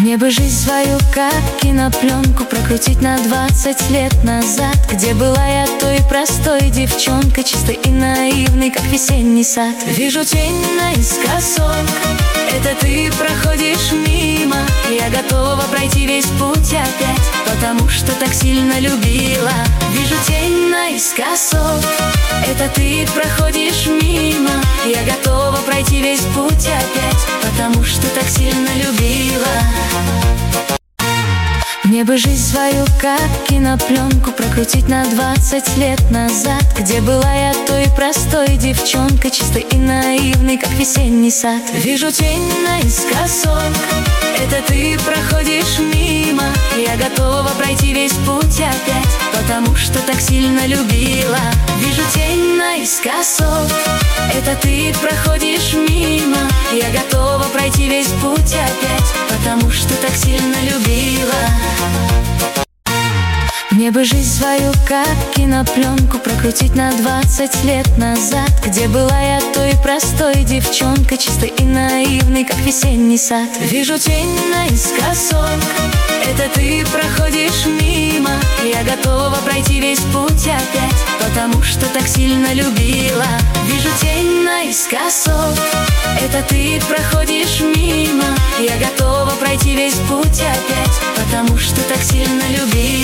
Мне бы жизнь свою, как кинопленку, прокрутить на 20 лет назад, где была я той простой девчонкой, чистой и наивной, как весенний сад. Вижу тень наискосок, это ты проходишь мимо. Я готова пройти весь путь опять, потому что так сильно любила. Вижу тень наискосок, это ты проходишь мимо. Я готова пройти весь путь опять, потому что так сильно любила. Мне бы жизнь свою, как кинопленку, прокрутить на 20 лет назад, где была я той простой девчонкой, чистой и наивной, как весенний сад. Вижу тень наискосок, это ты проходишь мимо. Я готова пройти весь путь опять, потому что так сильно любила. Вижу тень наискосок, это ты проходишь мимо. Я готова пройти весь путь опять, потому что так сильно любила. Мне бы жизнь свою, как кинопленку, прокрутить на 20 лет назад, где была я той простой девчонкой, чистой и наивной, как весенний сад. Вижу тень наискосок, это ты проходишь мимо. Я готова пройти весь путь опять, потому что так сильно любила. Вижу тень наискосок, это ты проходишь мимо. Я готова пройти весь путь опять, потому что так сильно любила.